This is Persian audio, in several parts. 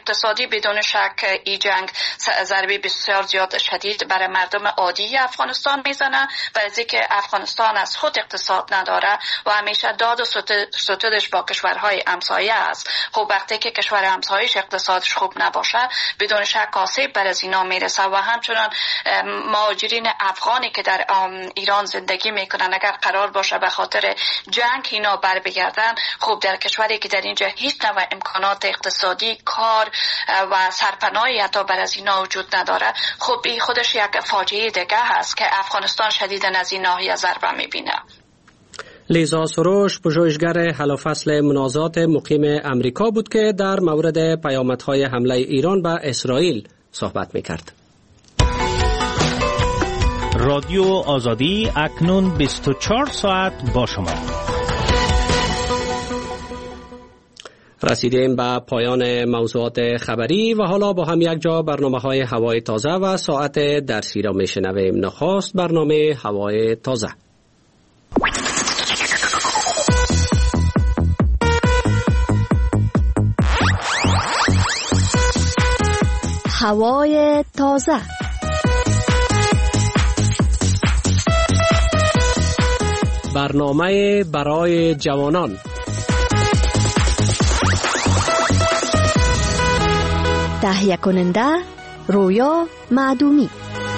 اقتصادی بدون شک این جنگ ضربه بسیار زیاد شدید برای مردم عادی افغانستان میزنه و از اینکه افغانستان از خود اقتصاد نداره و همیشه داد و ستودش با کشورهای همسایه است. خب وقتی که کشور همسایه‌اش اقتصادش خوب نباشه بدون شک آسیب بر از اینا میرسه و همچنان مهاجرین افغانی که در ایران زندگی میکنن اگر قرار باشه به خاطر جنگ اینا بر بگردن، خب در کشوری که در اینجا هیچ نوع امکانات اقتصادی، کار و سرپناهی حتی بر از اینا وجود نداره، خب این خودش یک فاجعه دیگه هست که افغانستان شدیداً از این ناحیه ضربه میبینه. لیزا سروش پژوهشگر حل و فصل منازعات مقیم امریکا بود که در مورد پیامدهای حمله ایران به اسرائیل صحبت میکرد. رادیو آزادی اکنون 24 ساعت با شما. رسیدیم به پایان موضوعات خبری و حالا با هم یک جا برنامه‌های هوای تازه و ساعت درسی را میشنویم. نخست برنامه هوای تازه. هوای تازه. برنامه برای جوانان. تهیه کننده رویا معدومی.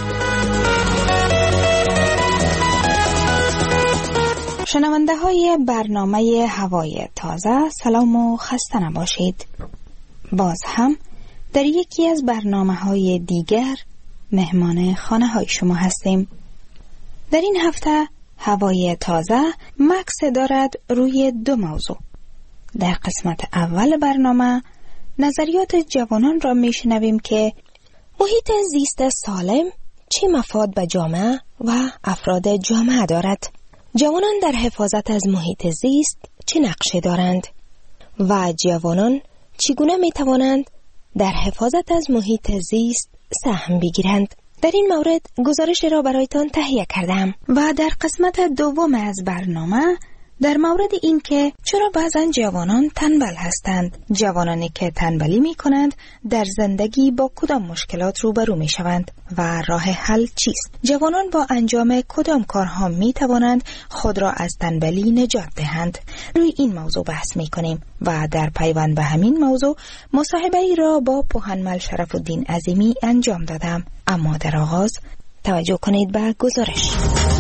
شنونده های برنامه هوای تازه، سلام و خسته نباشید. باز هم در یکی از برنامه‌های دیگر مهمان خانه های شما هستیم. در این هفته هوای تازه مکس دارد روی دو موضوع. در قسمت اول برنامه نظریات جوانان را میشنویم که محیط زیست سالم چه مفاد به جامعه و افراد جامعه دارد. جوانان در حفاظت از محیط زیست چه نقشه دارند و جوانان چگونه میتوانند در حفاظت از محیط زیست سهم بگیرند. در این مورد گزارش را برایتان تهیه کردم و در قسمت دوم از برنامه در مورد این که چرا بعضن جوانان تنبل هستند، جوانانی که تنبلی می کنند در زندگی با کدام مشکلات روبرو می شوند و راه حل چیست؟ جوانان با انجام کدام کارها می توانند خود را از تنبلی نجات دهند؟ روی این موضوع بحث می کنیم و در پیوند به همین موضوع مصاحبه ای را با پوهنمل شرف‌الدین عظیمی انجام دادم. اما در آغاز توجه کنید به گزارش.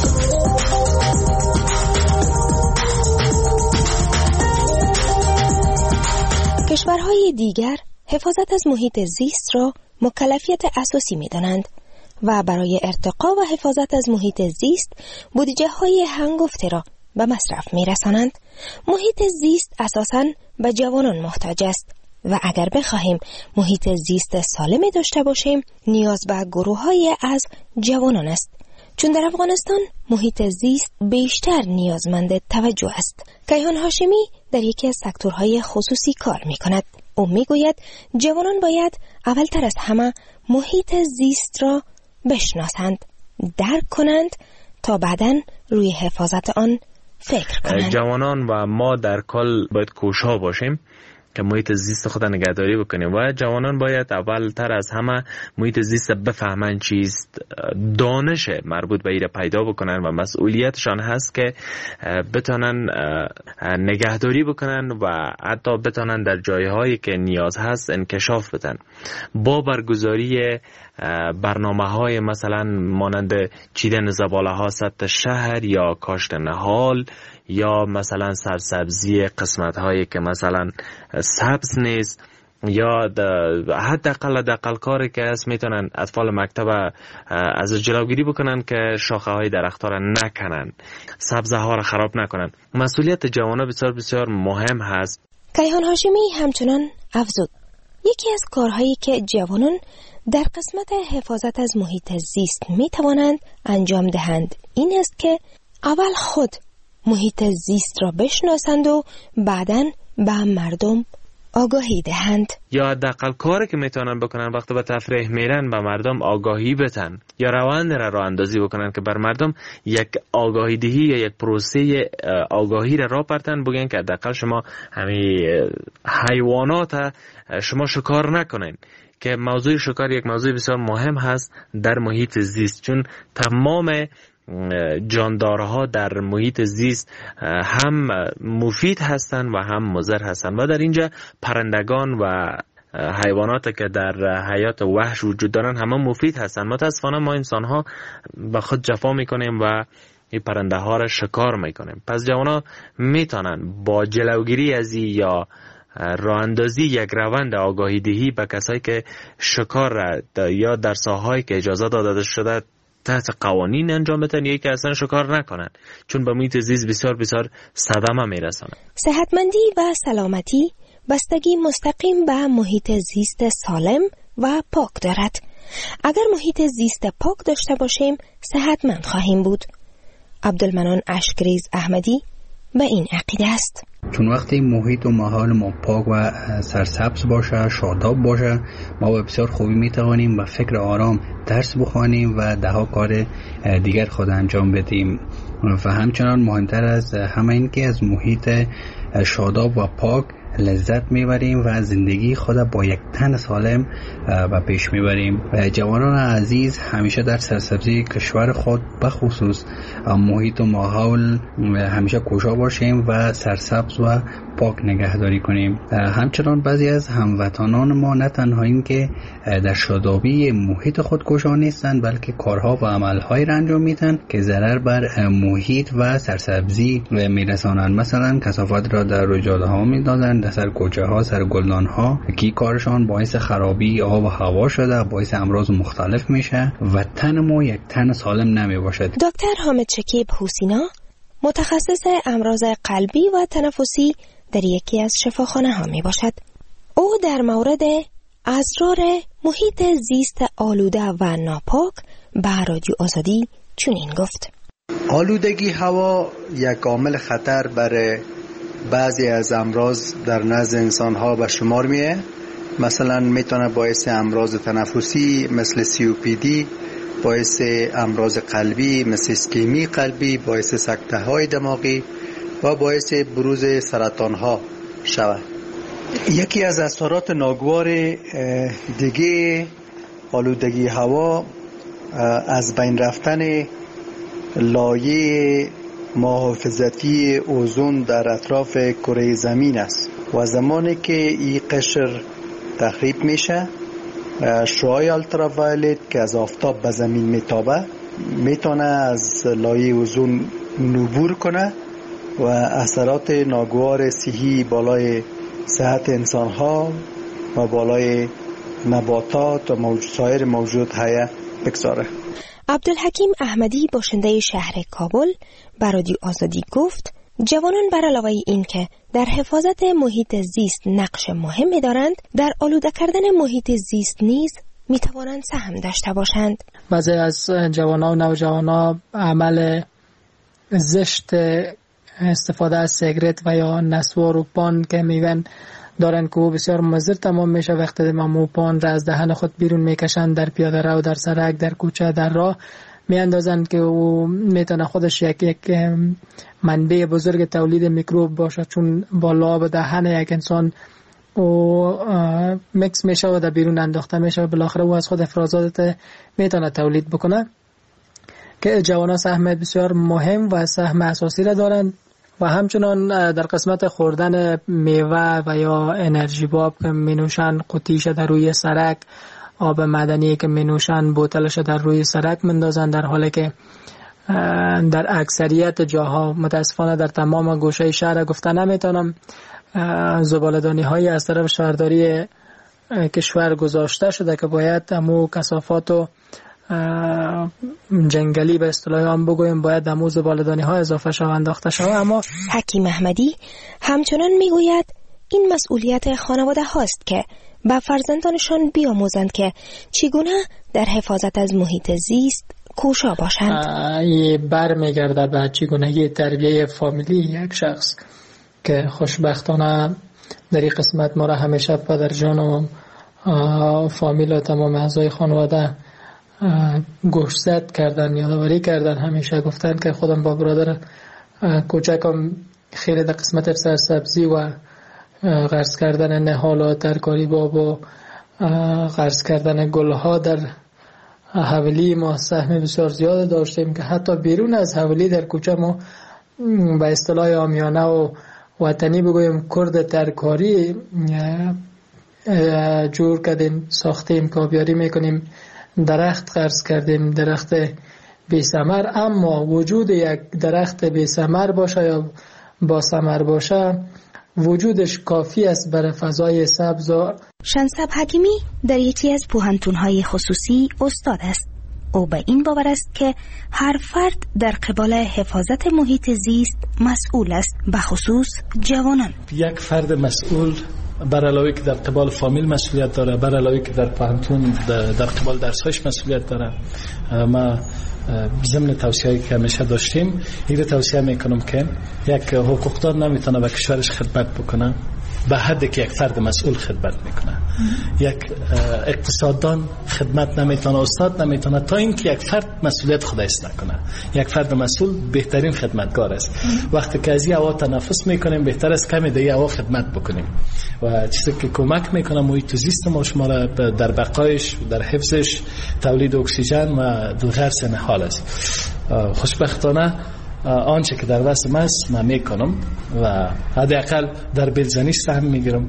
کشورهای دیگر حفاظت از محیط زیست را مکلفیت اساسی می دانند و برای ارتقا و حفاظت از محیط زیست بودجه های هنگفته را به مصرف می رسانند. محیط زیست اساساً به جوانان محتاج است و اگر بخواهیم محیط زیست سالمی داشته باشیم نیاز به گروه‌های از جوانان است، چون در افغانستان محیط زیست بیشتر نیازمند توجه است. کیهان هاشمی در یکی از سکتورهای خصوصی کار می کند. او می گوید جوانان باید اولتر از همه محیط زیست را بشناسند، درک کنند تا بعداً روی حفاظت آن فکر کنند. جوانان و ما در کل باید کوشا باشیم که محیط زیست خود نگهداری بکنیم و جوانان باید اولتر از همه محیط زیست بفهمن چیست، دانش مربوط به ایره پیدا بکنن و مسئولیتشان هست که بتونن نگهداری بکنن و حتی بتونن در جایهایی که نیاز هست انکشاف بدن. با برگزاری برنامه‌های مثلا مانند چیدن زباله‌ها سطح شهر یا کاشت نهال یا مثلا سرسبزی قسمت‌هایی که مثلا سبز نیست یا حداقل کاری که هست میتونن اطفال مکتب از جلوگیری بکنن که شاخه های درخت ها را نکنن، سبزه ها را خراب نکنن. مسئولیت جوانان بسیار بسیار مهم هست. کیهان هاشمی همچنان افزود یکی از کارهایی که جوانان در قسمت حفاظت از محیط زیست می توانند انجام دهند این است که اول خود محیط زیست را بشناسند و بعداً به مردم آگاهی دهند. یا حداقل کاری که میتونن بکنن وقتی به تفریح میرن به مردم آگاهی بدن یا روند را اندازی بکنن که بر مردم یک آگاهی دهی یا یک پروسه آگاهی را برتن، بگن که حداقل شما همین حیوانات شما شکار نکنین، که موضوع شکار یک موضوع بسیار مهم هست در محیط زیست، چون تمام جاندارها در محیط زیست هم مفید هستند و هم مضر هستند و در اینجا پرندگان و حیوانات که در حیات وحش وجود دارن همه مفید هستند. متاسفانه ما انسان ها به خود جفا میکنیم و این پرنده ها را شکار میکنیم. پس جوانا میتونن با جلوگیری از یا راه اندازی یک روند آگاهی دهی به کسایی که شکار را یا در ساحه‌ای که اجازه داده شده تحت قوانین انجام بدن یا که اصلا شکار نکنن، چون به محیط زیست بسیار بسیار صدمه میرسونه. صحتمندی و سلامتی بستگی مستقیم به محیط زیست سالم و پاک دارد. اگر محیط زیست پاک داشته باشیم صحتمند خواهیم بود. عبدالمنان اشکریز احمدی به این عقیده است. چون وقتی محیط و ماحول ما پاک و سرسبز باشه، شاداب باشه، ما به بسیار خوبی میتوانیم با فکر آرام درس بخوانیم و دهها کار دیگر خود انجام بدیم. و همچنان مهمتر از همه این که از محیط شاداب و پاک لذت میبریم و زندگی خود با یک تن سالم و پیش میبریم. جوانان عزیز همیشه در سرسبزی کشور خود بخصوص محیط و ماحول همیشه کوشا باشیم و سرسبز و پاک نگهداری کنیم. همچنان بعضی از هموطنان ما نه تنها این که در شادابی محیط خود کوشا نیستند، بلکه کارها و عملهایی را انجام میدن که ضرر بر محیط و سرسبزی میرسانند. مثلا کثافات را در جاده ها میندازند، در سر کوچه ها، سر گلدان ها، که کارشان باعث خرابی آب و هوا شده، باعث امراض مختلف میشه و تن ما یک تن سالم نمی باشد. دکتر حامد شکیب حسینا متخصص امراض قلبی و تنفسی در یکی از شفاخانه ها می باشد. او در مورد اسرار محیط زیست آلوده و ناپاک به رادیو آزادی چنین گفت: آلودگی هوا یک عامل خطر برای بعضی از امراض در نزد انسان ها به شمار میه. مثلا میتونه باعث امراض تنفسی مثل COPD، باعث امراض قلبی مثل اسکمی قلبی، باعث سکته های دماغی و باعث بروز سرطان ها شود. یکی از اثرات ناگوار دیگه آلودگی هوا از بین رفتن لایه محافظتی اوزون در اطراف کره زمین است و زمانی که این قشر تخریب میشه، شعاع التراوایلت که از آفتاب به زمین میتابه میتونه از لایه اوزون عبور کنه و اثرات ناگوار صحی بالای صحت انسان ها و بالای نباتات و سایر موجودات حیه بگذاره. عبدالحکیم احمدی باشنده شهر کابل به رادیو آزادی گفت جوانان بر علاوه این که در حفاظت محیط زیست نقش مهمی دارند، در آلوده کردن محیط زیست نیز می توانند سهم داشته باشند. بعضی از جوانان و نوجوانان عمل زشت استفاده از سیگرت و یا نسوار و پان که میگن دارن که بسیار مضر تمام میشه. وقتی مو پان را از دهن خود بیرون میکشن در پیاده رو، در سرک، در کوچه، در راه میاندازن که او میتونه خودش یک منبع بزرگ تولید میکروب باشه، چون با لعاب دهن یک انسان او مکس میشه و در بیرون انداخته میشه و بالاخره او از خود افرازات میتونه تولید بکنه. که جوانان سهم بسیار مهم و سهم اساسی را دارند و همچنان در قسمت خوردن میوه و یا انرژی باب که مینوشن، قوطیش در روی سرک، آب معدنی که مینوشن بوتلش در روی سرک مندازن، در حالی که در اکثریت جاها متاسفانه در تمام گوشه شهر گفته نمیتونم زباله‌دانی های از طرف شهرداری کشور گذاشته شده که باید همو کثافات و جنگلی به اصطلاح هم بگویم باید همو زباله‌دانی ها اضافه شود، انداخته شود. اما حکیم احمدی همچنان میگوید این مسئولیت خانواده هاست که به فرزندانشان بیاموزند که چگونه در حفاظت از محیط زیست کوشا باشند. این برمیگرده به چگونگی تربیه فامیلی یک شخص که خوشبختانه در این قسمت ما را همیشه پدر جان و فامیل و تمام اعضای خانواده گوشزد کردن، یادآوری کردن، همیشه گفتن که خودم با برادر کوچکم خیلی در قسمت سرسبزی و غرس کردن نهال و ترکاری باب و غرس کردن گلها در حویلی ما سهم بسیار زیاد داشتیم که حتی بیرون از حویلی در کوچه ما به اصطلاح عامیانه و وطنی بگویم کرد ترکاری جور کردیم، ساختیم، کاویاری میکنیم، درخت غرس کردیم، درخت بی ثمر. اما وجود یک درخت بی ثمر باشه یا با ثمر باشه وجودش کافی است برای فضای سبز. شنسب حکیمی در یکی از پوهنتون‌های خصوصی استاد است. او به این باور است که هر فرد در قبال حفاظت محیط زیست مسئول است، به خصوص جوانان. یک فرد مسئول بر علاوه که در قبال فامیل مسئولیت داره، بر علاوه که در پوهنتون در قبال درس‌هاش مسئولیت داره. ما ضمن توصیه‌ای که همیشه داشتیم این رو توصیه میکنم که یک حقوقدار نمیتونه به کشورش خدمت بکنه به حدی که یک فرد مسئول خدمت میکنه. یک اقتصاددان خدمت نمیتونه، استاد نمیتونه تا اینکه یک فرد مسئولیت خودش نکنه. یک فرد مسئول بهترین خدمتگار است. وقتی که از این هوا تنفس میکنیم بهتر است کمی در این هوا خدمت بکنیم و چیزی که کمک میکنه محیط زیست ما شما را در بقایش، در حفظش، تولید اکسیژن و غرس نهال است. خوشبختانه آنچه که در وسط است من میکنم و حداقل در بلزنی سهم میگیرم،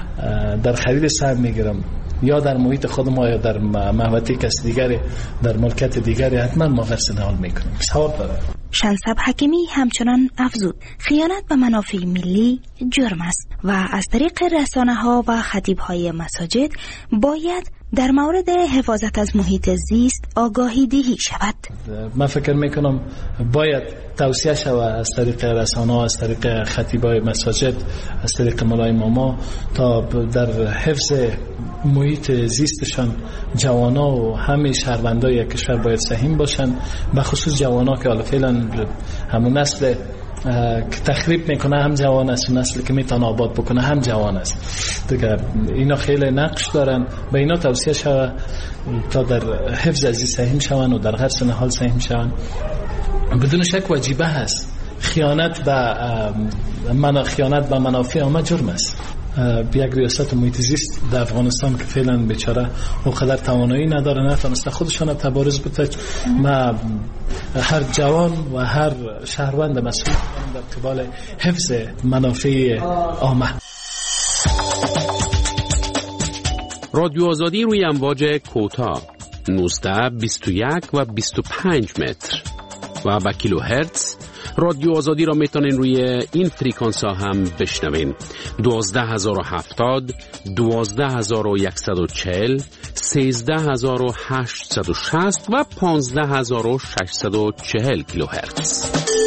در خرید سهم میگیرم، یا در محیط خودم یا در محوطه کس دیگری، در ملکت دیگری حتما ما غرس نهال میکنیم. ثواب داره. شنسب حکیمی همچنان افزود خیانت به منافع ملی جرم است و از طریق رسانه‌ها و خطیب‌های مساجد باید در مورد حفاظت از محیط زیست آگاهی دهی شود. من فکر میکنم باید توصیه شود از طریق رسانه‌ها، از طریق خطیبای مساجد، از طریق مولای ماما تا در حفظ محیط زیستشان جوانا و همه شهروندای کشور باید سهم باشن، به خصوص جوانا که حالا فعلا همون نسل که تخریب میکنه هم جوان است و نسلی که میتونه آباد بکنه هم جوان است دیگه. اینا خیلی نقش دارن، به اینا توصیه شود تا در حفظ از این سهم شون و در غرس نهال سهم شون. بدون شک واجبه هست. خیانت به منافع عامه جرم است. یک ریاست محیط زیست در افغانستان که فعلا بیچاره اونقدر توانایی نداره، نتونسته خودشون تبارز بده. ما هر جوان و هر شهروند مسئول در قبال حفظ منافع عامه. رادیو آزادی روی امواج کوتاه 19، 21 و 25 متر و با کیلوهرتز. رادیو آزادی را میتونین روی این فریکانس ها هم بشنوین: 12070، 12140، 13860 و 15640 کیلوهرتز.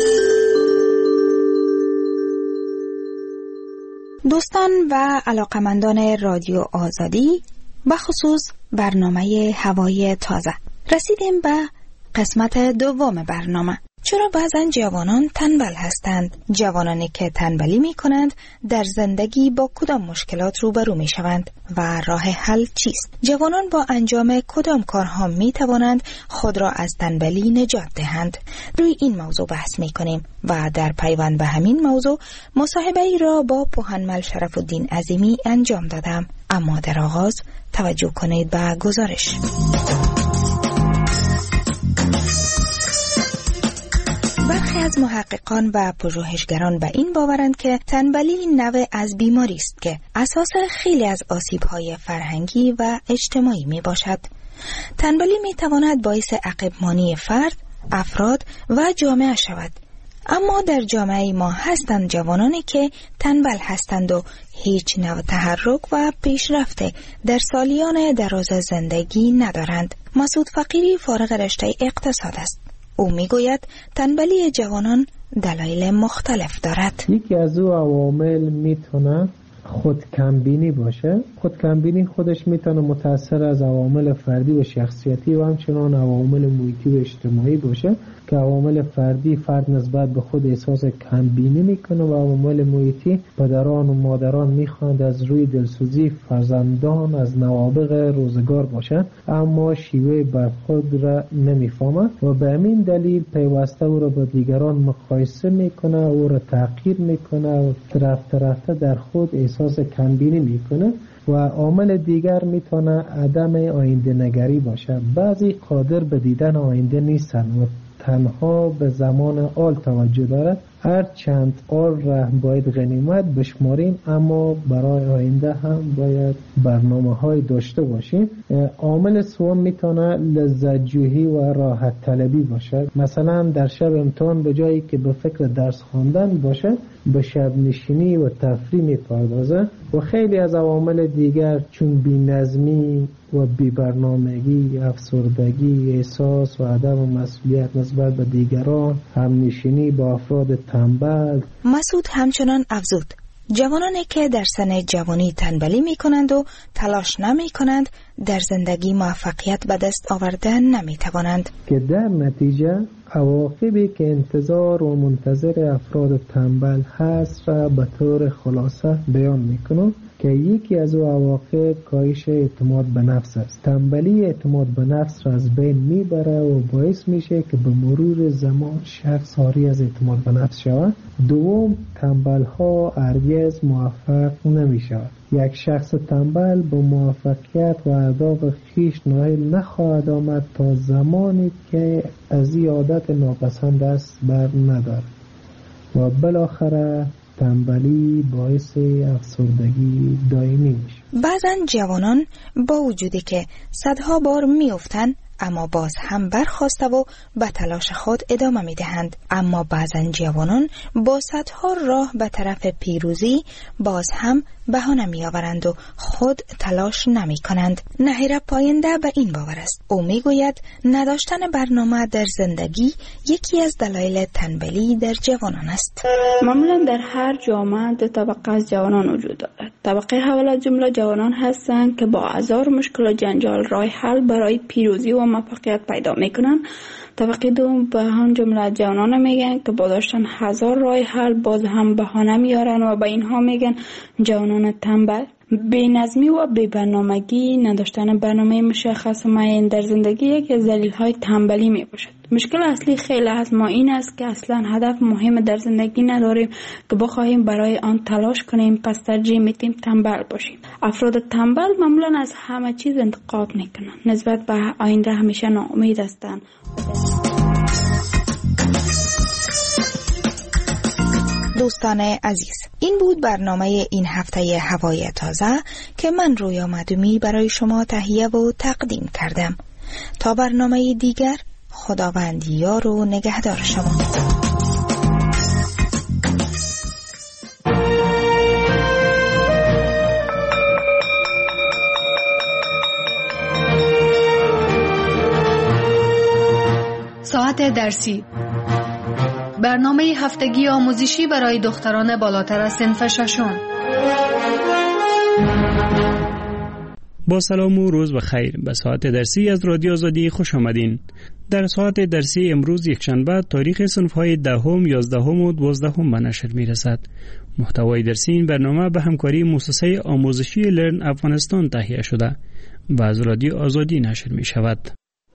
دوستان و علاقمندان رادیو آزادی، به خصوص برنامه هوای تازه، رسیدیم به قسمت دوم برنامه. چرا بعضن جوانان تنبل هستند؟ جوانانی که تنبلی می کنند در زندگی با کدام مشکلات روبرو می شوند و راه حل چیست؟ جوانان با انجام کدام کارها می توانند خود را از تنبلی نجات دهند؟ روی این موضوع بحث می کنیم و در پیوند به همین موضوع مصاحبه ای را با پوهنمل شرف‌الدین عظیمی انجام دادم. اما در آغاز توجه کنید به گزارش. برخی از محققان و پژوهشگران به این باورند که تنبلی نوع از بیماری است که اساس خیلی از آسیب‌های فرهنگی و اجتماعی می باشد. تنبلی می تواند باعث عقب‌مانی فرد، افراد و جامعه شود. اما در جامعه ما هستند جوانانی که تنبل هستند و هیچ نوع تحرک و پیشرفت در سالیان دراز زندگی ندارند. مسعود فقیری فارغ رشته اقتصاد است. او میگوید تنبلی جوانان دلایل مختلف دارد. یکی از او عوامل میتونه خود کمبینی باشه. خود کمبینی خودش میتونه متأثر از عوامل فردی و شخصیتی و همچنان عوامل محیطی و اجتماعی باشه که عوامل فردی فرد نسبت به خود احساس کمبینی میکنه و عوامل محیطی پدران و مادران میخواند از روی دلسوزی فرزندان از نوابغ روزگار باشند اما شیوه برخورد را نمیفهمند و به همین دلیل پیوسته او را با دیگران مقایسه میکنه، او را تحقیر میکنه و رفته در خود احساس کمبینی میکنه. و عامل دیگر میتونه عدم آینده نگری باشه. بعضی قادر به دیدن آینده نیستن و تنها به زمان آل توجه دارد. هر چند آل را باید غنیمت بشماریم اما برای آینده هم باید برنامه های داشته باشیم. عامل سوم میتونه لذت جویی و راحت طلبی باشه. مثلا در شب امتحان به جایی که به فکر درس خواندن باشه به شب نشینی و تفریح میپردازه. و خیلی از عوامل دیگر چون بی‌نظمی و بی‌برنامگی، افسردگی، احساس و عدم مسئولیت نسبت به دیگران، همنشینی با افراد تنبل. مسعود همچنان افزود جوانانی که در سن جوانی تنبلی می کنند و تلاش نمی کنند در زندگی موفقیت به دست آوردن نمی توانند که در نتیجه عواقبی که انتظار و منتظر افراد تنبل هست را به طور خلاصه بیان می کنم که یکی از عواقب کاهش اعتماد به نفس است. تنبلی اعتماد به نفس را از بین میبره و باعث میشه که به مرور زمان شخص عاری از اعتماد به نفس شود. دوم، تنبل ها هرگز موفق نمیشود. یک شخص تنبل به موفقیت و اهداف خویش نائل نخواهد آمد تا زمانی که از این عادت ناپسند دست بر ندارد و بالاخره تنبلی باعث افسردگی دائمی میشه. بعضا جوانان با وجودی که صدها بار میافتند اما باز هم برخاسته و به تلاش خود ادامه میدهند. اما بعضا جوانان با صدها راه به طرف پیروزی باز هم بهانه میآورند و خود تلاش نمی کنند. نهیر پاینده به این باور است. او میگوید نداشتن برنامه در زندگی یکی از دلایل تنبلی در جوانان است. معمولا در هر جامعه دو طبقه از جوانان وجود دارد. طبقه اول از جمله جوانان هستند که با هزار مشکل و جنجال راه حل برای پیروزی و موفقیت پیدا میکنند. طبقه دوم به هم جمله جوانان میگن که با داشتن هزار راه حل باز هم بهانه میارن و به اینها میگن جوانان تنبل. بی‌نظمی و بی‌برنامگی، نداشتن برنامه مشخص و معین در زندگی یکی از دلایل تنبلی میباشد. مشکل اصلی خیلی از ما این است که اصلا هدف مهم در زندگی نداریم که بخواهیم برای آن تلاش کنیم، پس ترجیح میدیم تنبل باشیم. افراد تنبل معمولا از همه چیز انتقاد میکنند، نسبت به آینده همیشه ناامید هستند. دوستان عزیز، این بود برنامه این هفته هوای تازه که من رویا معدومی برای شما تهیه و تقدیم کردم. تا برنامه دیگر، خداوند یار و نگهدار شما. ساعت درسی، برنامه هفتگی آموزشی برای دختران بالاتر از صنف ششم. با سلام و روز بخیر. به ساعت درسی از رادیو آزادی خوش آمدین. در ساعت درسی امروز یکشنبه تاریخ صنف‌های 10، 11 و 12 به نشر می‌رسد. محتوای درسی این برنامه به همکاری مؤسسه آموزشی لرن افغانستان تهیه شده و از رادیو آزادی نشر می‌شود.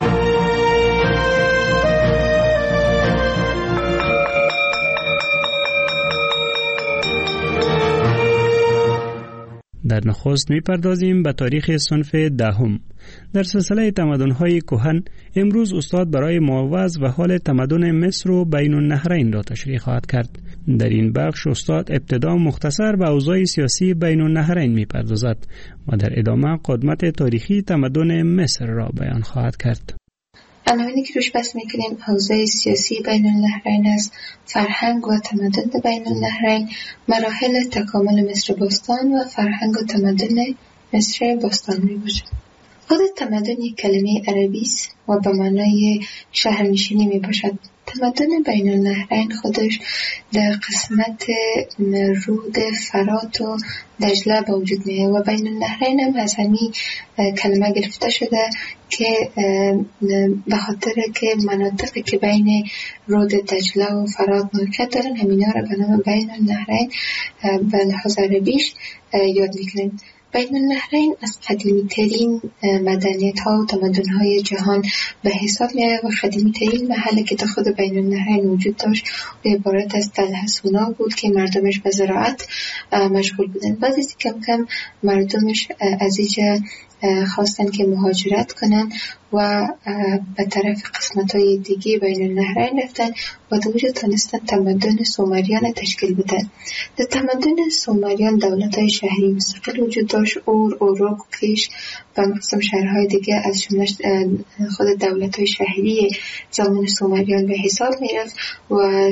در نخست می‌پردازیم به تاریخ صنف 10. در سلسله تمدن‌های کهن امروز استاد برای معوض و حال تمدن مصر و بین النهرین را تشریح خواهد کرد. در این بخش استاد ابتدا مختصر به اوضاع سیاسی بین النهرین می‌پردازد و در ادامه قدمت تاریخی تمدن مصر را بیان خواهد کرد. عناوینی که روش بحث میکنیم اوضاع سیاسی بین النهرین است، فرهنگ و تمدن بین النهرین، مراحل تکامل مصر باستان و فرهنگ و تمدن مصر باستان می باشد. خود تمدن یک کلمه عربی است و به معنای شهرنشینی می باشد. تمدن بین النهرین خودش در قسمت رود فرات و دجله به وجود میاد و بین النهرین هم از همین کلمه گرفته شده که به خاطر که مناطقی که بین رود دجله و فرات موقعیت دارن همینا را به نام بین النهرین به لحاظ عربیش یاد میکنیم. بین النهرین از قدیمی ترین مدنیت ها و تمدن های جهان به حساب می آید و قدیمی ترین محلی که تا خود بین النهرین وجود داشت و عبارت از تل حسونا بود که مردمش به زراعت مشغول بودن. بعد از کم کم مردمش از اینجا خواستن که مهاجرت کنن و به طرف قسمت های دیگه بین النهرین رفتن و در وجود تانستن تمدن سومریان تشکیل بدن. در تمدن سومریان دولت های شهری مستقل وجود داشت، اوروک، کیش و مقسم شهرهای دیگه از جمله خود دولت های شهری زمان سومریان به حساب می رفت و این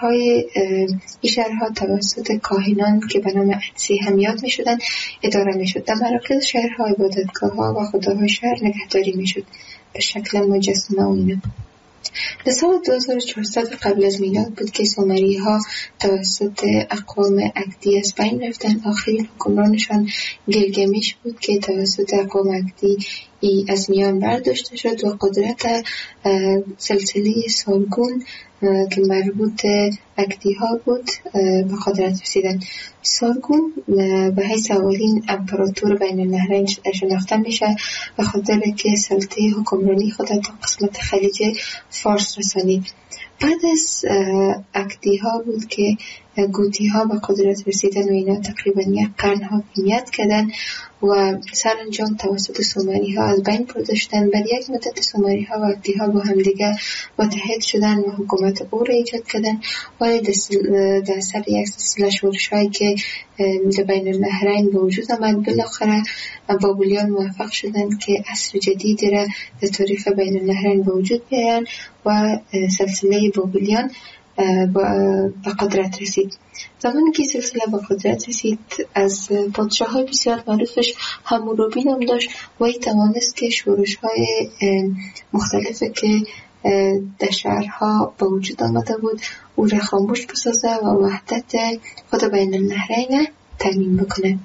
شهرها توسط کاهنان که به نام اتسی هم یاد می شدن اداره می شد. در مراکز شهرها عبادتگاه ها و خداهای شهر نگهداری می شد به شکل مجسمه و اینا. در سال 2400 قبل از میلاد بود که سومری ها توسط اقوام اکدی از بین رفتن. آخرین حکمرانشان گیلگمش بود که توسط اقوام اکدی از میان برداشته شد و قدرت سلسله سارگون که مربوط اکدی ها بود به قدرت رسیدن. سارگون به حیث اولین امپراتور بین النهرین شناخته میشه به خاطر که سلطه حکمرانی خود تا قسمت خلیج فارس رسانید. بعد از اکدی ها بود که گوتی ها به قدرت رسیدن و اینا تقریبا یک قرن حاکمیت کردن و سرانجام توسط سومری ها از بین برده شدن. بعد یک مدت سومری ها و اکدی ها با هم دیگه متحد شدن و حکومت او را ایجاد کردن. ولی در سر یک سلسله شورش هایی که در بین النهرین به وجود آمد بالاخره بابلیان موفق شدن که عصر جدیدی را در تاریخ بین النهرین به وجود بیارن و سلسله بابلیان به قدرت رسید. زمانی که سلسله به قدرت رسید از پادشاه های بسیار معروفش حمورابی نام داشت و ای توانست که شورش های مختلفه که در شهرها به وجود آمده بود او را خاموش بسازه و وحدت خود بین النهرین تامین بکنه.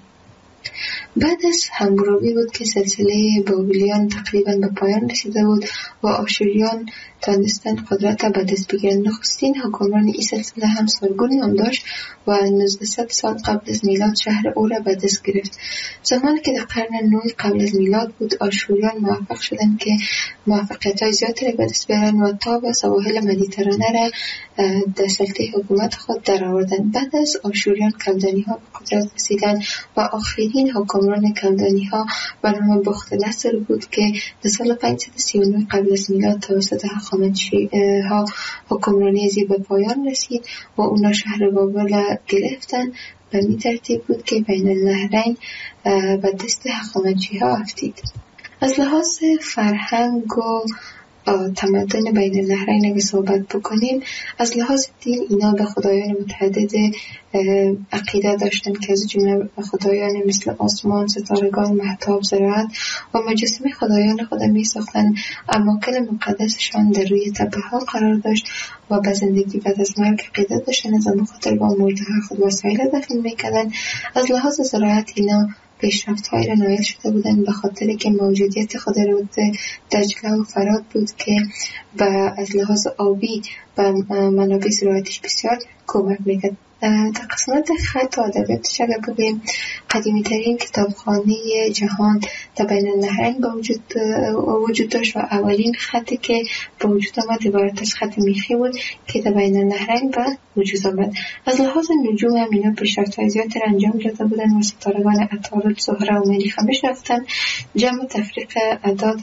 بعد از حمورابی بود که سلسله بابلیان تقریبا به پایان رسیده بود و آشوریان تانستن قدرت به دست بگیرن. نخستین حکمران این سلسله هم سارگون نام داشت و 1900 سال قبل از میلاد شهر او را به دست گرفت. زمانی که در قرن 9 قبل از میلاد بود آشوریان موفق شدن که موفقیت‌های زیادی را به دست بیارن و تا به سواحل مدیترانه را در سلطه حکومت خود درآوردن. بعد از آشوریان کلدانی ها به قدرت رسیدن و آخرین حکمران کلدانی ها به نام بخت نصر بود که در سال 539 قبل از میلاد توسط هخامنشی ها حکمرانی زی به پایان رسید و اونا شهر بابل گرفتن. به این ترتیب بود که بین النهرین به دست هخامنشی ها افتید. از لحاظ فرهنگ و تمدن بین النهرین اگه صحبت بکنیم، از لحاظ دین اینا به خدایان متعدد عقیده داشتن که از جمله خدایان مثل آسمان، ستارگان، مهتاب، زراعت و مجسمه خدایان خود می ساختن. اماکن مقدسشان در روی تپه ها قرار داشت و به زندگی بعد از مرگ عقیده داشتن، از مخاطر با مرده خود وسایل دفن میکردن. از لحاظ زراعت اینا پیشرفت‌هایی را نایل شده بودند به خاطر که موجودیت خود رود دجله و فرات بود که از لحاظ آبی و منابع زراعتیش بسیار کمک میکرد. در قسمت خط و ادبیاتش اگر بگوییم، قدیمی ترین کتابخانه جهان در بین النهرین به وجود داشت و اولین خطی که به وجود آمد عبارت از خط میخی بود که در بین النهرین به وجود آمد. از لحاظ نجوم هم اینا پیشرفت‌های زیادی را انجام داده بودند و ستارگان عطارد، زهره و مریخ هم رفتن. جمع تفریق اعداد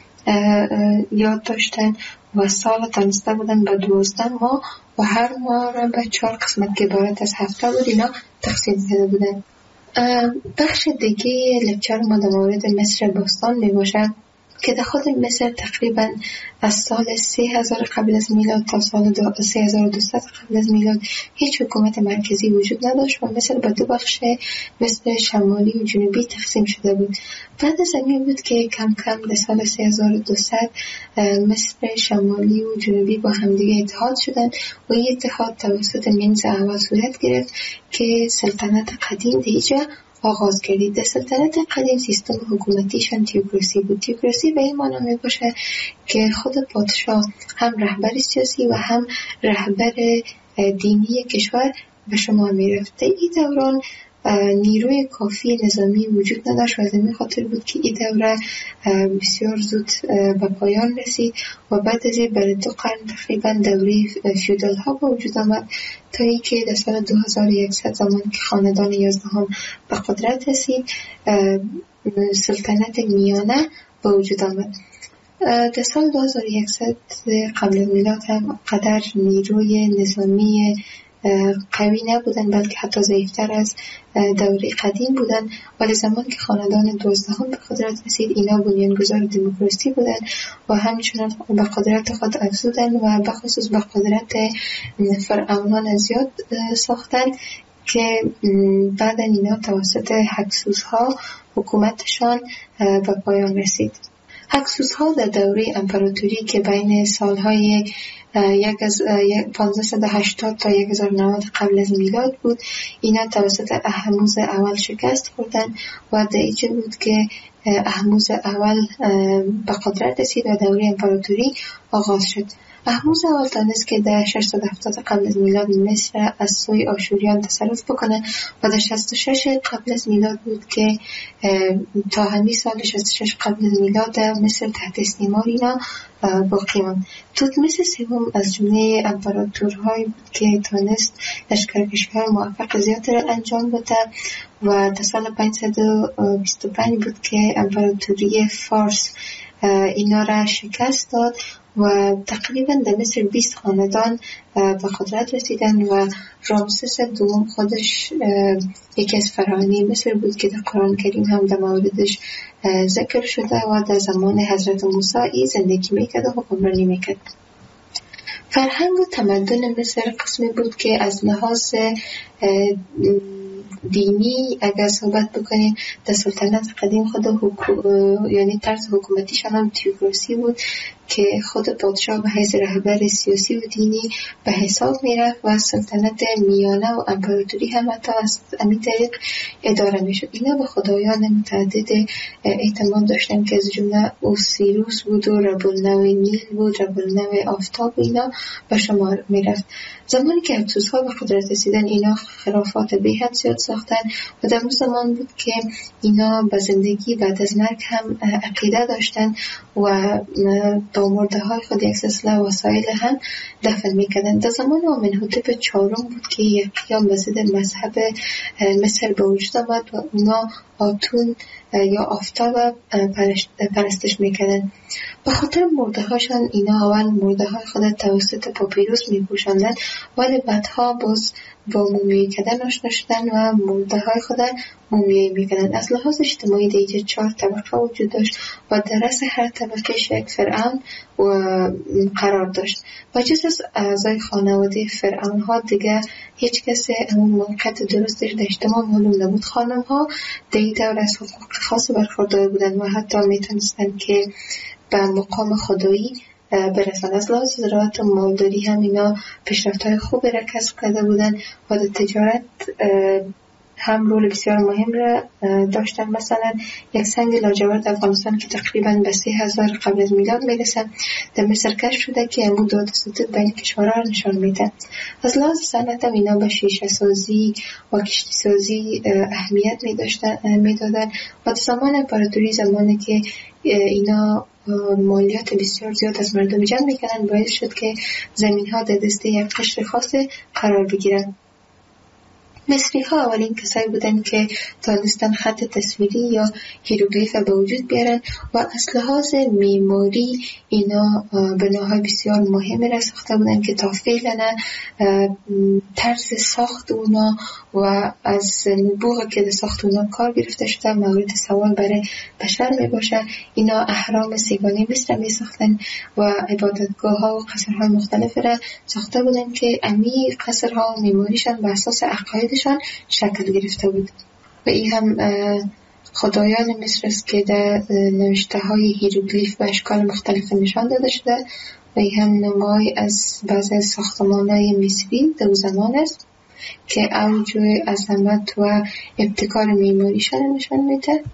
یاد داشتن و سال تانسته بودن به 12 ماه و هر ماه را به 4 قسمت که عبارت از هفته بود اینا تقسیم کرده بودن. بخش دیگه لکچر ما در مورد مصر باستان می باشه که در خود مصر تقریبا از سال 3000 قبل از میلاد تا سال 3200 قبل از میلاد هیچ حکومت مرکزی وجود نداشت و مصر به دو بخش مصر شمالی و جنوبی تقسیم شده بود. بعد از این بود که کم کم در سال 3200 مصر شمالی و جنوبی با همدیگه اتحاد شدن و این اتحاد توسط منز اول صورت گرفت که سلطنت قدیم دیجا آغاز کردید. در سلطنت قدیم سیستم حکومتیشان تیوکراسی بود. تیوکراسی به این معنی می باشه که خود پادشاه هم رهبر سیاسی و هم رهبر دینی کشور به شما می رفت. در این دوران نیروی کافی نظامی وجود نداشت و از این خاطر بود که این دوره بسیار زود به پایان رسید و بعد از این برای 2 قرن تقریبا دوره فیودال ها به وجود آمد تا ای که در سال 2100 زمان که خاندان 11 به قدرت رسید سلطنت میانه به وجود آمد. در سال 2100 قبل از میلاد هم قدر نیروی نظامی قوی نبودن بلکه حتی ضعیفتر از دوره قدیم بودن، ولی زمان که خاندان 12 به قدرت رسید اینا بنیانگذار دموکراسی بودن و همچنان به قدرت خود افزودن و بخصوص به قدرت فرعونان زیاد ساختن که بعد اینا توسط هکسوس ها حکومتشان به پایان رسید. هکسوس ها در دوره امپراتوری که بین سالهای 1580 تا 1090 قبل از میلاد بود اینا توسط اهموز اول شکست خوردن و در اینجا بود که اهموز اول به قدرت رسید و دوره امپراتوری آغاز شد. اهموز اول دانست که در 670 قبل از میلاد مصر از سوی آشوریان تصرف بکنه و در 66 قبل از میلاد بود که تا همین سال 66 قبل از میلاد مصر تحت استعمار اینا باقی ماند. توتمیس سوم از جمله امپراتورهایی بود که تونست لشکرکشی‌های موفق زیاد را انجام بده و در سال 525 بود که امپراتوری فارس اینا را شکست داد و تقریبا در مصر 20 خاندان به قدرت رسیدن و رامسس دوم خودش یکی از فراعنه مصر بود که در قرآن کریم هم در موردش ذکر شده و در زمان حضرت موسی زندگی میکرد و حکمرانی میکرد. فرهنگ و تمدن مصر قسمی بود که از لحاظ دینی اگر صحبت بکنیم در سلطنت قدیم خود یعنی طرز حکومتیشان هم تیوکراسی بود که خود پادشاه به حیث رهبر سیاسی و دینی به حساب میرفت و سلطنت میانه و امپراتوری هم حتی از همین طریق اداره میشد. اینا به خدایان متعدد اعتماد داشتن که از جمله اوسیروس بود و رب النوع نیل بود، رب النوع آفتاب و اینا به شمار میرفت. زمانی که هکسوس ها به قدرت رسیدن اینا خرافات بی‌حد زیاد ساختن و در اون زمان بود که اینا به زندگی بعد از مرگ هم عقیده داشتن و با مرده های خود یک سلسله وسایل هم دفن میکردن. در زمان آمنحتب چهارم بود که یک قیام به ضد مذهب مصر به وجود آمد و اونا آتون یا آفتاب پرستش میکردن. به خاطر مرده هاشان اینا اول مرده های خود توسط پاپیروس میپوشاندن ولی بعدها باز با مومیایی کردن آشنا شدن و مرده های خود مومیایی میکردن. از لحاظ اجتماعی دیگه 4 طبقه وجود داشت و در رأس هر طبقه یک فرعون قرار داشت و جز از اعضای خانواده فرعون ها دیگه هیچ کسی همون موقعیت درستش در اجتماع معلوم نبود. خانم ها در این دور از حقوق خاص برخوردار بودن و حتی میتونستن که به مقام خدایی برسن. از لحاظ زراعت و مالداری هم اینا پیشرفت‌های خوبی را کسب کرده بودن و در تجارت هم رول بسیار مهم را داشتن. مثلا یک سنگ لاجورد افغانستان که تقریبا به 3000 قبل از میلاد میرسه در مصر کشف شده که امو داد ستود بین کشورها را نشان میده. از لحاظ صنعت هم اینا به شیشه سازی و کشتی سازی اهمیت میدادن و در زمان امپراتوری زمانی که اینا مالیات بسیار زیاد از مردم جمع میکنن باعث شد که زمین ها در دست یک قشر خاص قرار بگیرن. مصری ها اولین کسایی بودن که تانستن خط تصویری یا هیروگلیف به وجود بیارن و از لحاظ معماری اینا بناهای بسیار مهمی را ساخته بودن که تا فعلا طرز ساخت اونا و از نبوغ که در ساخت اونا کار گرفته شده مورد سوال برای بشر می باشه. اینا اهرام سیگانی مصر می ساختن و عبادتگاه ها و قصرهای مختلف را ساخته بودن که امی قصرها و معماریشان بر اساس عقایدشان شکل گرفته بود و این هم خدایان مصر است که در نوشته های هیروگلیف و اشکال مختلف نشان داده شده و این هم نمای از بعضی از ساختمان‌های مصری در زمان است که اوج عظمت و ابتکار معماریشان نشان میده.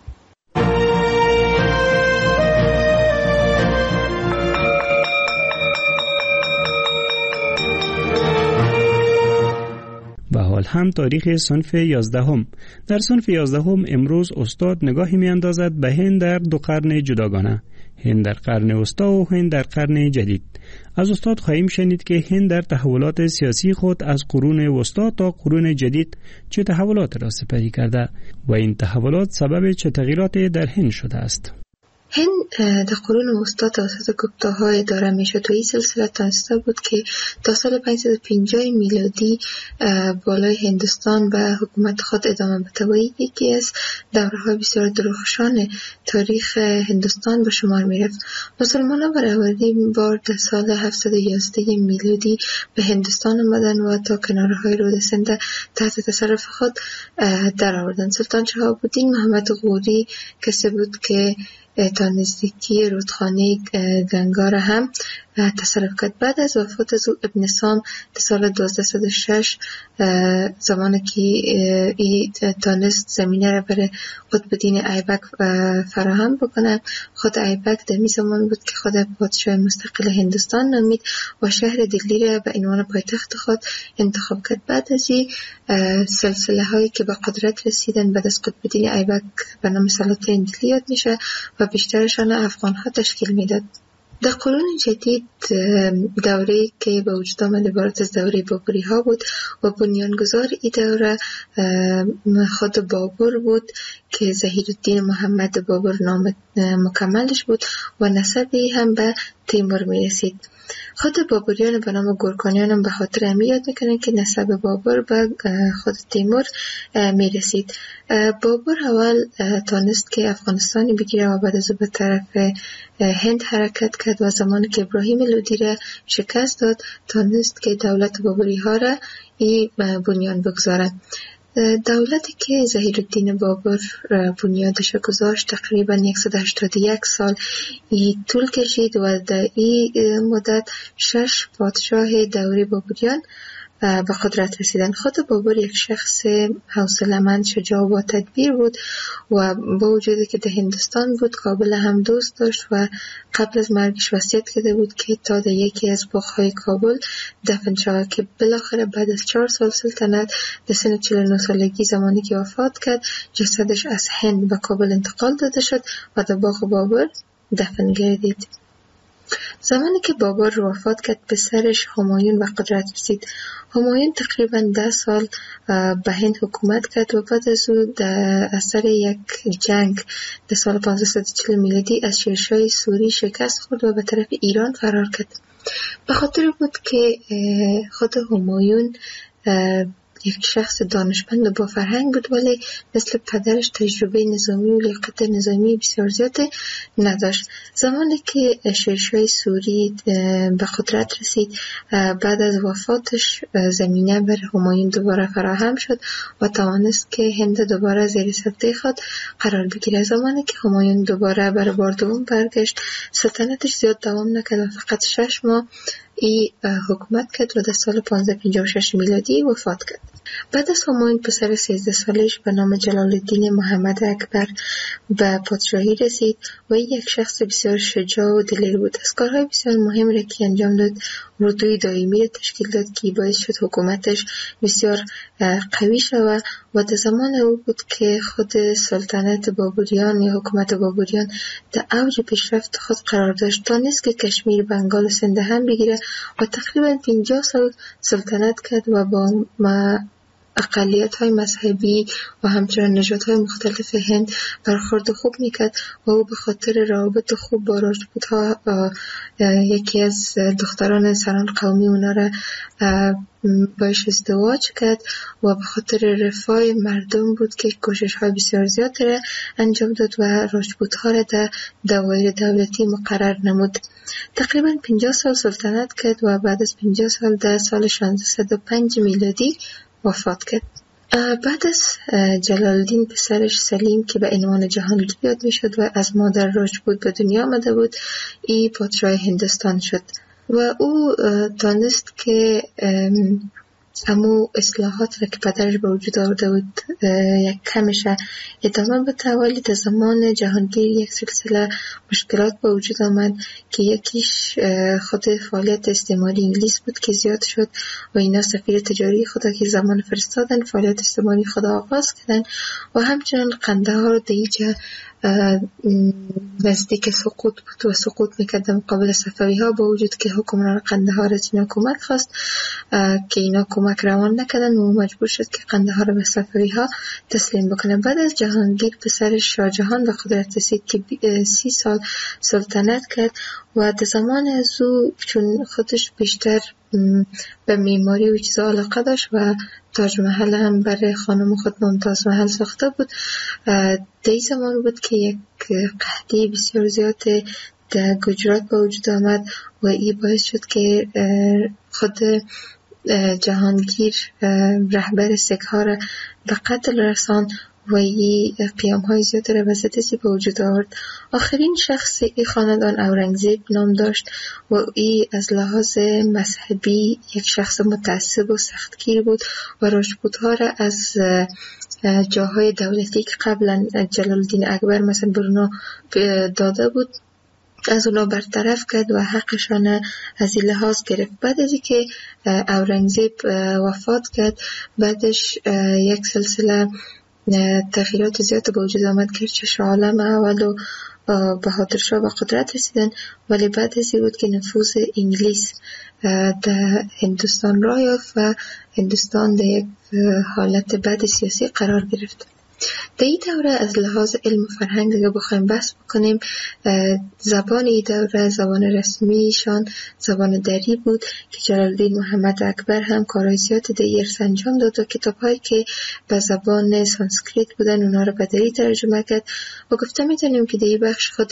و حال هم تاریخ صنف 11. در صنف 11 امروز استاد نگاهی می اندازد به هند در دو قرن جداگانه، هند در قرن وسطی و هند در قرن جدید. از استاد خواهیم شنید که هند در تحولات سیاسی خود از قرون وسطی تا قرون جدید چه تحولات را سپری کرده و این تحولات سبب چه تغییراتی در هند شده است. هند در قرون وسطی توسط گپتاها اداره میشد و این سلسله تانسته بود که تا سال 550 میلادی بالای هندوستان و حکومت خود ادامه بده و یکی از دوره‌های بسیار درخشان تاریخ هندوستان به شمار میرفت. مسلمانان برای اولین بار در سال 711 میلادی به هندوستان آمدند و تا کنارهای رود سند تحت تصرف خود درآوردند. سلطان شهاب‌الدین محمد غوری کسی بود که تا نزدیکی رودخانه گنگا را هم تصرف کرد. بعد از وفات ابن سام در سال 1206 زمانی که ای تانست زمینه را برای قطب‌الدین ایبک فراهم بکنه، خود ایبک در می زمان بود که خود پادشاه مستقل هندوستان نامید و شهر دلی را به عنوان پایتخت خود انتخاب کرد. بعد از این سلسله هایی که به قدرت رسیدن بعد از قطب‌الدین ایبک به نام سلاطین دلی یاد میشه و بیشترشان افغان ها تشکیل میداد. در قرون جدید دوره‌ای که به وجود آمد عبارت از دوره بابری ها بود و بنیانگذار این دوره خود بابر بود که ظهیرالدین محمد بابر نام مکملش بود و نسبی هم به تیمور می رسید. خود بابریان به نام گورکانیان هم به خاطر همی یاد میکنن که نسب بابر به خود تیمور می رسید. بابر اول تانست که افغانستانی بگیره و بعد از به طرف هند حرکت کرد و زمانی که ابراهیم لودی را شکست داد تانست که دولت بابری ها را بنیان بگذاره. دولتی که ظهیرالدین بابر بنیادش گذاشت تقریبا 181 سال طول کشید و در این مدت 6 پادشاه دوره بابریان به قدرت رسیدن. خود بابر یک شخص حوصله‌مند، شجاع و با تدبیر بود و با وجودی که در هندوستان بود کابل هم دوست داشت و قبل از مرگش وصیت کرده بود که تا در یکی از باغ‌های کابل دفن شود که بالاخره بعد از 4 سال سلطنت در سن 49 سالگی زمانی که وفات کرد جسدش از هند به کابل انتقال داده شد و در باغ بابر دفن گردید. زمانی که بابر وفات کرد پسرش همایون به قدرت رسید. همایون تقریبا 10 سال به هند حکومت کرد و بعد از او در اثر یک جنگ در سال 1540 میلادی از شیرشاه سوری شکست خورد و به طرف ایران فرار کرد. به خاطر بود که خود همایون یک شخص دانشمند و با فرهنگ بود ولی مثل پدرش تجربه نظامی و لیاقت نظامی بسیار زیاد نداشت. زمانی که شیرشاه سوری به قدرت رسید بعد از وفاتش زمینه بر همایون دوباره فراهم شد و توانست که هند دوباره زیر سلطه خود قرار بگیره. زمانی که همایون دوباره بر بار دوم برگشت سلطنتش زیاد دوام نکرد و فقط 6 ماه حکومت کرد و در سال 1556 میلادی وفات کرد. بعد از همایون پسر 13 سالش به نام جلال الدین محمد اکبر به پادشاهی رسید و یک شخص بسیار شجاع و دلیر بود. از کارهای بسیار مهم را که انجام داد اردوی دائمی را تشکیل داد که باعث شد حکومتش بسیار قوی شود و در زمان او بود که خود سلطنت بابریان یا حکومت بابریان در اوج پیشرفت خود قرار داشت تا نیست که کشمیر، بنگال و سند هم بگیره و تقریبا 50 سال سلطنت کرد و با اقلیت‌های مذهبی و همچنین نژادهای مختلف هند برخورد خوب میکرد و او به خاطر روابط خوب با راجپوت‌ها یکی از دختران سران قومی اونا را باش ازدواج کرد و به خاطر رفاه مردم بود که کوشش‌های بسیار زیاد را انجام داد و راجپوت‌ها را در دوایر دولتی مقرر نمود. تقریبا 50 سال سلطنت کرد و بعد از 50 سال در سال 1605 میلادی وفات کرد. بعد از جلال الدین پسرش سلیم که به عنوان جهانگیر یاد می شد و از مادر راجپوت به دنیا آمده بود، ای پادشاه هندوستان شد و او دانست که امو اصلاحات را که پدرش به وجود آورده بود یک کمش ادامه بده، ولی در زمان جهانگیر یک سلسله مشکلات به وجود آمد که یکیش خود فعالیت استعماری انگلیس بود که زیاد شد و اینا سفیر تجاری خدا که زمان فرستادن فعالیت استعماری خدا آغاز کردن و همچنان قندهار رو دیجا نزدیک سقوط بود و سقوط میکرد مقابل صفوی ها، با وجود که حکمران قندهار از اینا کمک خواست که اینا کمک روان نکردن و مجبور شد که قندهار رو به صفوی ها تسلیم بکنه. بعد از جهانگیر پسر شاه جهان به قدرت رسید که 30 سال سلطنت کرد و در زمان از او چون خودش بیشتر به معماری و چیزا علاقه داشت و تاج محل هم برای خانم خود ممتاز محل ساخته بود، در این زمان بود که یک قحطی بسیار زیاد در گجرات به وجود آمد و این باعث شد که خود جهانگیر رهبر سیک ها را به قتل رساند و این قیام های زیاد را وزدسی به وجود آورد. آخرین شخص این خاندان اورنگزیب نام داشت و این از لحاظ مذهبی یک شخص متعصب و سختگیر بود و راجپوت ها را از جاهای دولتی که قبلا جلال الدین اکبر مثلا برنا داده بود از اونا برطرف کرد و حقشان از این لحاظ گرفت. بعد از اینکه اورنگزیب وفات کرد، بعدش یک سلسله تغییرات زیاد به وجود آمد که شاه عالم اول و بهادر شاه به قدرت رسیدن، ولی بعد از این بود که نفوذ انگلیس در هندوستان راه یافت و هندوستان در یک حالت بد سیاسی قرار گرفت. در این دوره از لحاظ علم و فرهنگ اگه بخوایم بحث بکنیم، زبان این دوره زبان رسمیشان زبان دری بود که جلال الدین محمد اکبر هم کارهای زیاد در ارث انجام داد و کتاب‌هایی که به زبان سانسکریت بودن اونا رو به دری ترجمه کرد و گفته میتونیم که در این بخش خود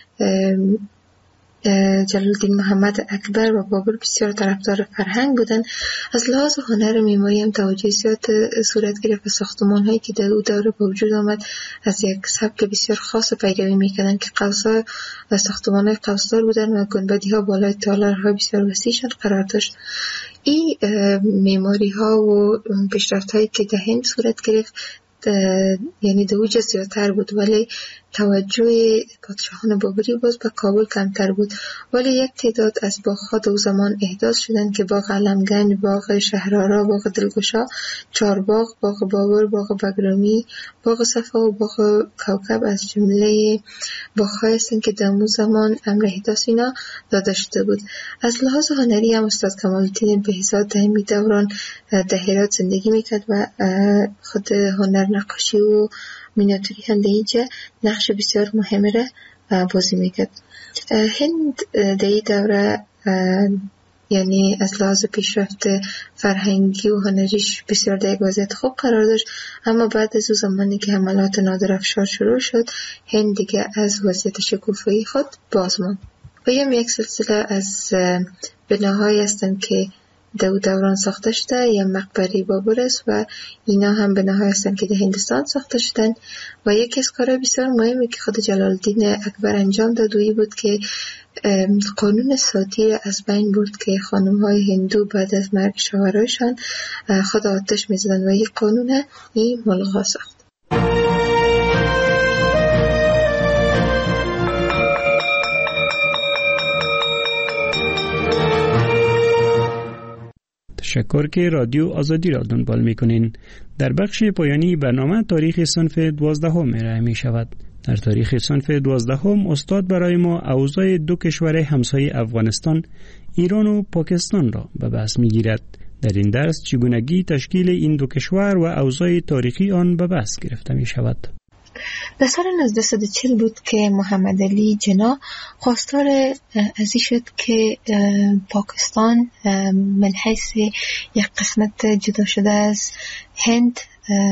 جلال الدین محمد اکبر و بابر بسیار طرفدار فرهنگ بودن. از لحاظ هنر و معماری هم توجه زیاد صورت گرفت و ساختمان هایی که در او دوره به وجود آمد از یک سبک بسیار خاص پیروی میکردن که قوس‌ها و ساختمان های قوسدار بودن و گنبدی ها بالای تالارهای بسیار وسیعشان قرار داشت. این معماری ها و پیشرفت هایی که در هند صورت گرفت یعنی در اوج زیادتر بود، ولی توجه پادشاهان بابری باز به کابل کمتر بود. ولی یک تعداد از باغ‌ها در زمان احداث شدند که باغ علمگنج، باغ شهرآرا، باغ دلگشا، چارباغ، باغ بابر، باغ بگرامی، باغ صفا و باغ کوکب از جمله باغ‌هایی هستند که در اون زمان امر احداث اینا داده شده بود. از لحاظ هنری هم استاد کمال الدین بهزاد در این دوران در هرات زندگی میکرد و خود هنر نقاشی و مینیاتوری هم در اینجا نقش بسیار مهمه را بازی میکرد. هند در این دوره یعنی از لحاظ پیشرفت فرهنگی و هنریش بسیار در یک وضعیت خوب قرار داشت، اما بعد از اون زمانی که حملات نادرافشار شروع شد، هند دیگه از وضعیت شکوفایی خود باز ماند. و یک سلسله از بناهایی هستند که در دوران ساخته شده، یا مقبره بابر است و اینا هم بناهایی هستند که در هندوستان ساخته شدند. و یکی از کارهای بسیار مهمی که خود جلال الدین اکبر انجام داد این بود که قانون ساتی از بین برد که خانم‌های هندو بعد از مرگ شوهرایشان خود آتش می‌زدند و این قانون این ملغا ساخت. تشکر که رادیو آزادی را دنبال می‌کنین. در بخش پایانی برنامه تاریخ صنف 12 ارائه می شود. در تاریخ صنف 12 استاد برای ما اوضاع دو کشور همسایه افغانستان، ایران و پاکستان را به بحث می‌گیرد. در این درس چگونگی تشکیل این دو کشور و اوضاع تاریخی آن به بحث گرفته می شود. در سال 1940 بود که محمد علی جناح خواستار ازی شد که پاکستان من حیث یک قسمت جدا شده از هند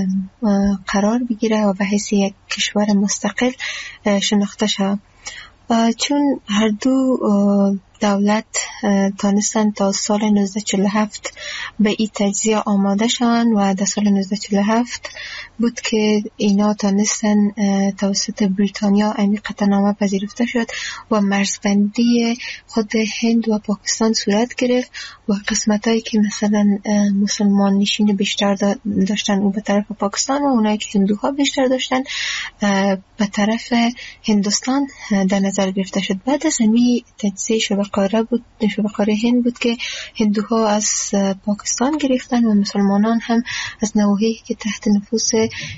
قرار بگیره و به حیث یک کشور مستقل شناخته شود. چون هر دو دولت تانستن تا سال 1947 به این تجزیه آماده شدن و در سال 1947 بود که اینا تانستن توسط بریتانیا این قطعنامه پذیرفته شد و مرزبندی خود هند و پاکستان صورت گرفت و قسمتایی که مثلا مسلمان نشین بیشتر داشتن او به طرف پاکستان و اونایی که هندوها بیشتر داشتن به طرف هندوستان در نظر گرفته شد. بعد از همین تجزیه شبه‌قاره هند بود که هندوها از پاکستان گرفتن و مسلمانان هم از نواحی که تحت نفوذ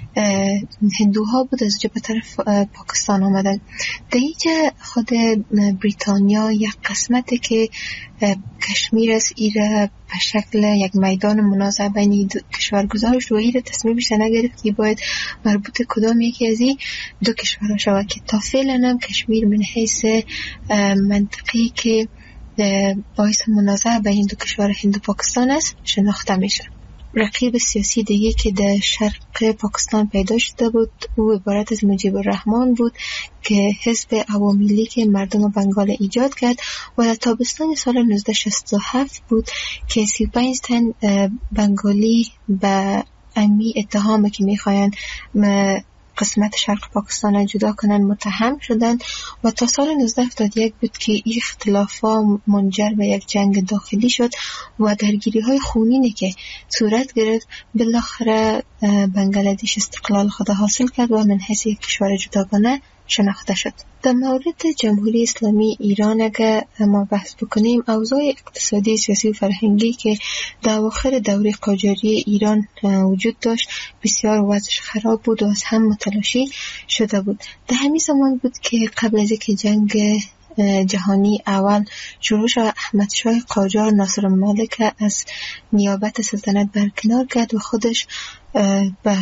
هندوها بود از به طرف پاکستان آمدن. در اینجا خود بریتانیا یک قسمتی که کشمیر از ایره به شکل یک میدان منازعه بین دو کشور گذاشت و ایره تصمیمش نگرفت که باید مربوط کدام یکی از این دو کشورها شود که تا فعلا هم کشمیر من حیث منطقی که باعث منازعه بین دو کشور هند و پاکستان است شناخته میشه. رقیب سیاسی دیگه که در شرق پاکستان پیدا شده بود او عبارت از مجیب الرحمن بود که حزب عوامی لیگ مردم بنگال ایجاد کرد و در تابستان سال 1967 بود که 35 تن بنگالی به امی اتهامی که میخواین قسمت شرق پاکستان جدا کنن متهم شدن و تا سال 1971 بود که این اختلافا منجر به یک جنگ داخلی شد و درگیری های خونینی که صورت گرفت بالاخره بنگلادش استقلال خود حاصل کرد و من حیث یک کشور جداگانه شناخته شد. در مورد جمهوری اسلامی ایران اگه ما بحث بکنیم اوضاع اقتصادی، سیاسی و فرهنگی که در اواخر دوره قاجاری ایران وجود داشت بسیار وضعش خراب بود و از هم متلاشی شده بود. در همین زمان بود که قبل از اینکه جنگ جهانی اول شروع شد احمد شاه قاجار ناصر الملک از نیابت سلطنت برکنار کرد و خودش به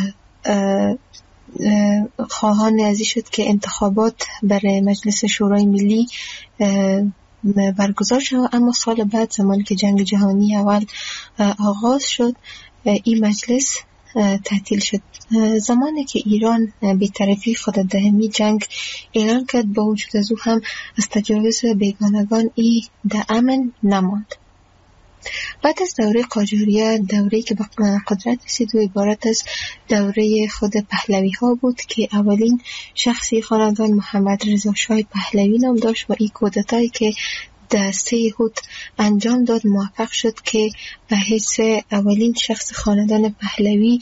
خواهان ازی شد که انتخابات برای مجلس شورای ملی برگزار شد. اما سال بعد زمانی که جنگ جهانی اول آغاز شد این مجلس تعطیل شد. زمانی که ایران بی‌طرفی خود در همین جنگ اعلان کرد با وجود از او هم از تجاوز بیگانگان ای در امن نماند. بعد از دوره قاجاریه دوره‌ای که به قدرت رسید و عبارت از دوره خود پهلوی ها بود که اولین شخصی خاندان محمد رضا شاه پهلوی نام داشت و این کودتایی که در 3 یهود انجام داد موفق شد که به حیث اولین شخص خاندان پهلوی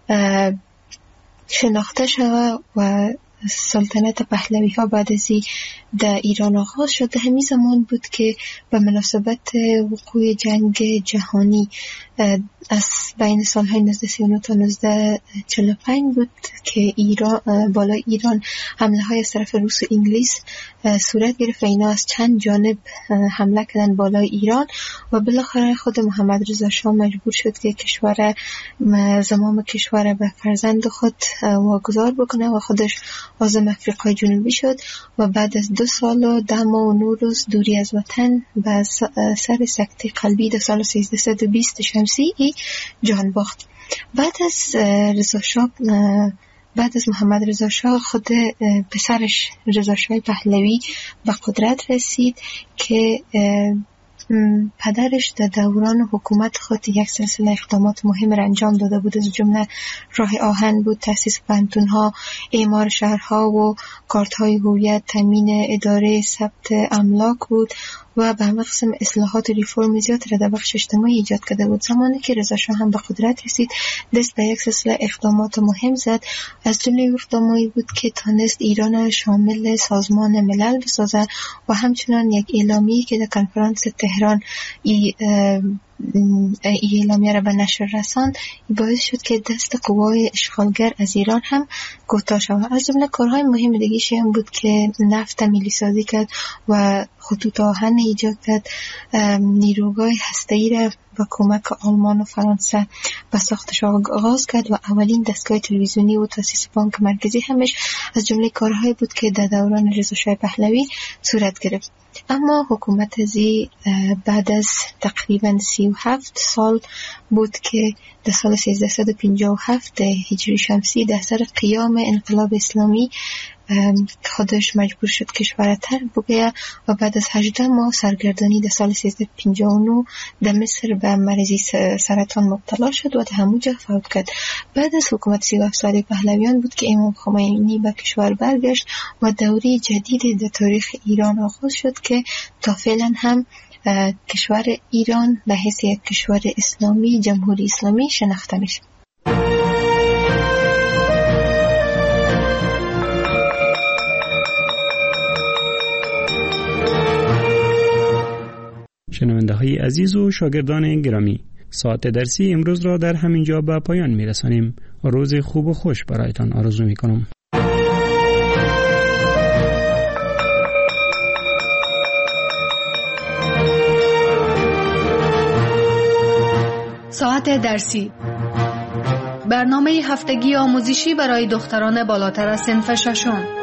شناخته شود و سلطنت پهلوی ها بعد از در ایران آغاز شد. همین زمان بود که به مناسبت وقوع جنگ جهانی از بین سالهای 1939 تا 1945 بود که بالای ایران حمله های از طرف روس و انگلیس صورت گرفت و اینا از چند جانب حمله کردن بالای ایران و بالاخره خود محمد رضا شاه مجبور شد که زمام کشور به فرزند خود واگذار بکنه و خودش عازم افریقای جنوبی شد و بعد از 2 سال و 10 ماه و 9 روز دوری از وطن به سر سکته قلبی در سال 1320 شمسی جان باخت. بعد از محمد رضا شاه خود پسرش رضا شاه پهلوی به قدرت رسید که پدرش در دوران حکومت خود یک سلسله اقدامات مهم را انجام داده بود. از جمله راه آهن بود، تأسیس پانتون‌ها، اعمار شهرها و کارت‌های هویت، تامین اداره ثبت املاک بود و به همه قسم اصلاحات و ریفرم زیاد را در بخش اجتماعی ایجاد کرده بود. زمانی که رضا شاه هم به قدرت رسید دست به یک سلسله اقدامات مهم زد. از جمله اقداماتی بود که تانست ایران شامل سازمان ملل بسازد و همچنان یک اعلامیه که در کنفرانس تهران اعلامیه را به نشر رساند باعث شد که دست قوای اشغالگر از ایران هم کوتاه شود. از جمله کارهای مهم دیگه‌اش هم بود که نفت ملی سازی کرد و خطوط آهن ایجاد کرد، نیروگاه هسته‌ای را با کمک آلمان و فرانسه به ساختش آغاز کرد و اولین دستگاه تلویزیونی و تأسیس بانک مرکزی همش از جمله کارهایی بود که در دوران رضا شاه پهلوی صورت گرفت. اما حکومت زی بعد از تقریبا 37 سال بود که در سال 1357 هجری شمسی در سر قیام انقلاب اسلامی خودش مجبور شد کشور ترک بگیره و بعد از 18 ماه سرگردانی در سال 1359 در مصر به مرض سرطان مبتلا شد و در همونجا فوت کرد. بعد از حکومت 37 ساله پهلویان بود که امام خمینی به کشور برگشت و دوره جدید در تاریخ ایران آغاز شد که تا فعلا هم کشور ایران به حیث یک کشور اسلامی، جمهوری اسلامی شناخته میشه. شنونده های عزیز و شاگردان گرامی، ساعت درسی امروز را در همین جا به پایان می رسانیم. روز خوب و خوش برایتان آرزو می کنم. ساعت درسی، برنامه هفتگی آموزشی برای دختران بالاتر از صنف ششم.